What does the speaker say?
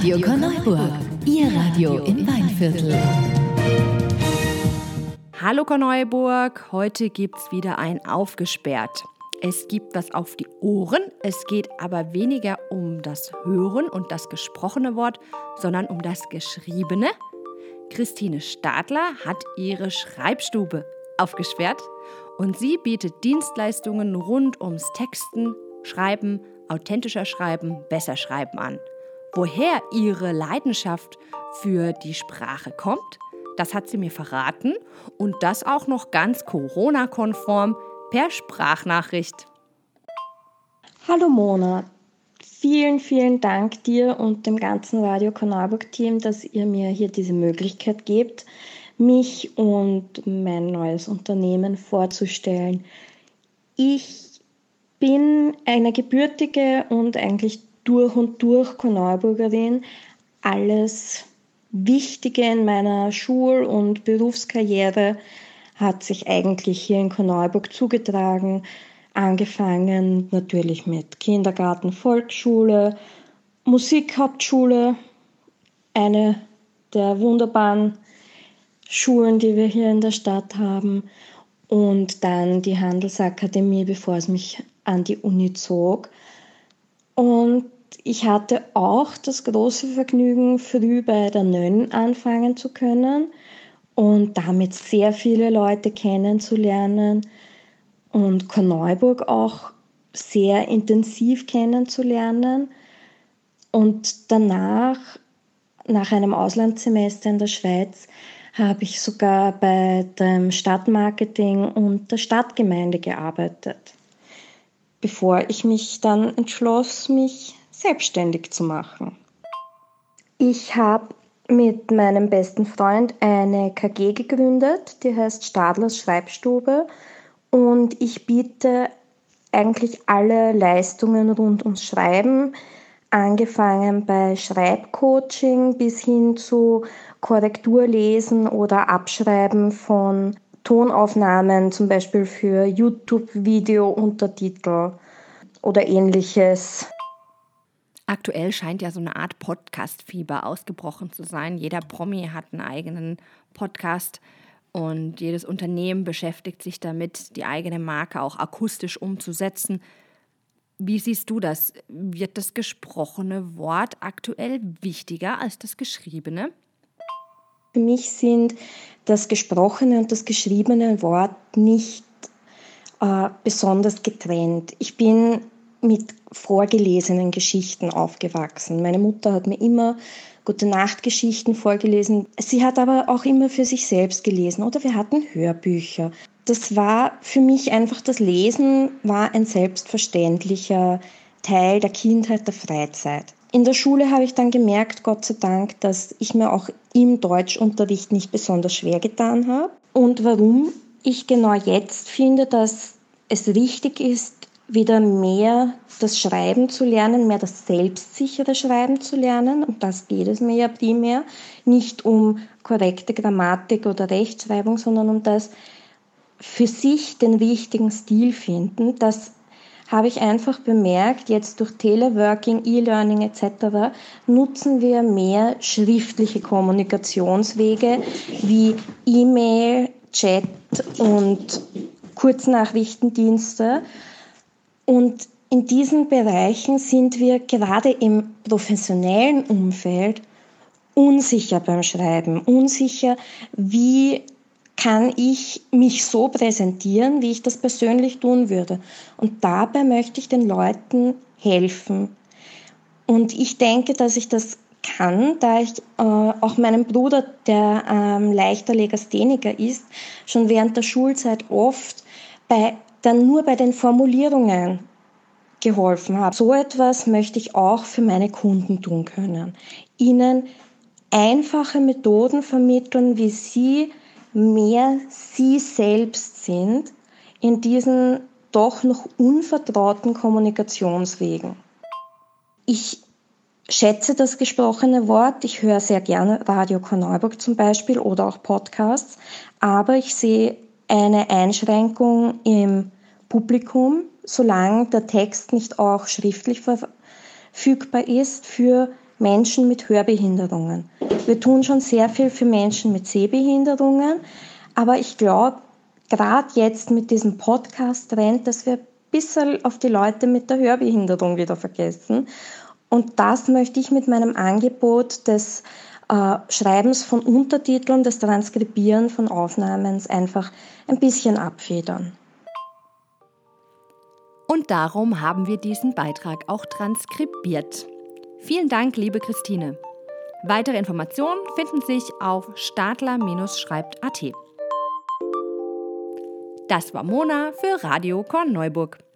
Radio Korneuburg, Ihr Radio im Weinviertel. Hallo Korneuburg, heute gibt's wieder ein Aufgesperrt. Es gibt was auf die Ohren, es geht aber weniger um das Hören und das gesprochene Wort, sondern um das Geschriebene. Christine Stadler hat ihre Schreibstube aufgesperrt und sie bietet Dienstleistungen rund ums Texten, Schreiben, authentischer Schreiben, besser Schreiben an. Woher ihre Leidenschaft für die Sprache kommt, das hat sie mir verraten und das auch noch ganz Corona-konform per Sprachnachricht. Hallo Mona, vielen Dank dir und dem ganzen Radio Korneuburg-Team, dass ihr mir hier diese Möglichkeit gebt, mich und mein neues Unternehmen vorzustellen. Ich bin eine gebürtige und eigentlich durch und durch Korneuburgerin. Alles Wichtige in meiner Schul- und Berufskarriere hat sich eigentlich hier in Korneuburg zugetragen. Angefangen natürlich mit Kindergarten, Volksschule, Musikhauptschule, eine der wunderbaren Schulen, die wir hier in der Stadt haben. Und dann die Handelsakademie, bevor es mich an die Uni zog. Und ich hatte auch das große Vergnügen, früh bei der Nönn anfangen zu können und damit sehr viele Leute kennenzulernen und Korneuburg auch sehr intensiv kennenzulernen. Und danach, nach einem Auslandssemester in der Schweiz, habe ich sogar bei dem Stadtmarketing und der Stadtgemeinde gearbeitet, bevor ich mich dann entschloss, mich selbstständig zu machen. Ich habe mit meinem besten Freund eine KG gegründet, die heißt Stadlers Schreibstube, und ich biete eigentlich alle Leistungen rund ums Schreiben, angefangen bei Schreibcoaching bis hin zu Korrekturlesen oder Abschreiben von Tonaufnahmen, zum Beispiel für YouTube-Video-Untertitel oder ähnliches. Aktuell scheint ja so eine Art Podcast-Fieber ausgebrochen zu sein. Jeder Promi hat einen eigenen Podcast und jedes Unternehmen beschäftigt sich damit, die eigene Marke auch akustisch umzusetzen. Wie siehst du das? Wird das gesprochene Wort aktuell wichtiger als das geschriebene? Für mich sind das gesprochene und das geschriebene Wort nicht besonders getrennt. Ich bin mit vorgelesenen Geschichten aufgewachsen. Meine Mutter hat mir immer Gute-Nacht-Geschichten vorgelesen. Sie hat aber auch immer für sich selbst gelesen oder wir hatten Hörbücher. Das war für mich einfach, das Lesen war ein selbstverständlicher Teil der Kindheit, der Freizeit. In der Schule habe ich dann gemerkt, Gott sei Dank, dass ich mir auch im Deutschunterricht nicht besonders schwer getan habe. Und warum ich genau jetzt finde, dass es richtig ist, wieder mehr das Schreiben zu lernen, mehr das selbstsichere Schreiben zu lernen. Und das geht es mir ja primär. Nicht um korrekte Grammatik oder Rechtschreibung, sondern um das für sich den richtigen Stil finden. Das habe ich einfach bemerkt, jetzt durch Teleworking, E-Learning etc. nutzen wir mehr schriftliche Kommunikationswege wie E-Mail, Chat und Kurznachrichtendienste. Und in diesen Bereichen sind wir gerade im professionellen Umfeld unsicher beim Schreiben, unsicher, wie kann ich mich so präsentieren, wie ich das persönlich tun würde. Und dabei möchte ich den Leuten helfen. Und ich denke, dass ich das kann, da ich auch meinem Bruder, der leichter Legastheniker ist, schon während der Schulzeit oft nur bei den Formulierungen geholfen habe. So etwas möchte ich auch für meine Kunden tun können. Ihnen einfache Methoden vermitteln, wie sie mehr sie selbst sind in diesen doch noch unvertrauten Kommunikationswegen. Ich schätze das gesprochene Wort. Ich höre sehr gerne Radio Korneuburg zum Beispiel oder auch Podcasts, aber ich sehe eine Einschränkung im Publikum, solange der Text nicht auch schriftlich verfügbar ist für Menschen mit Hörbehinderungen. Wir tun schon sehr viel für Menschen mit Sehbehinderungen, aber ich glaube, gerade jetzt mit diesem Podcast-Trend, dass wir ein bisschen auf die Leute mit der Hörbehinderung wieder vergessen. Und das möchte ich mit meinem Angebot des Schreibens von Untertiteln, des Transkribieren von Aufnahmen einfach ein bisschen abfedern. Und darum haben wir diesen Beitrag auch transkribiert. Vielen Dank, liebe Christine. Weitere Informationen finden sich auf stadler-schreibt.at. Das war Mona für Radio Korneuburg.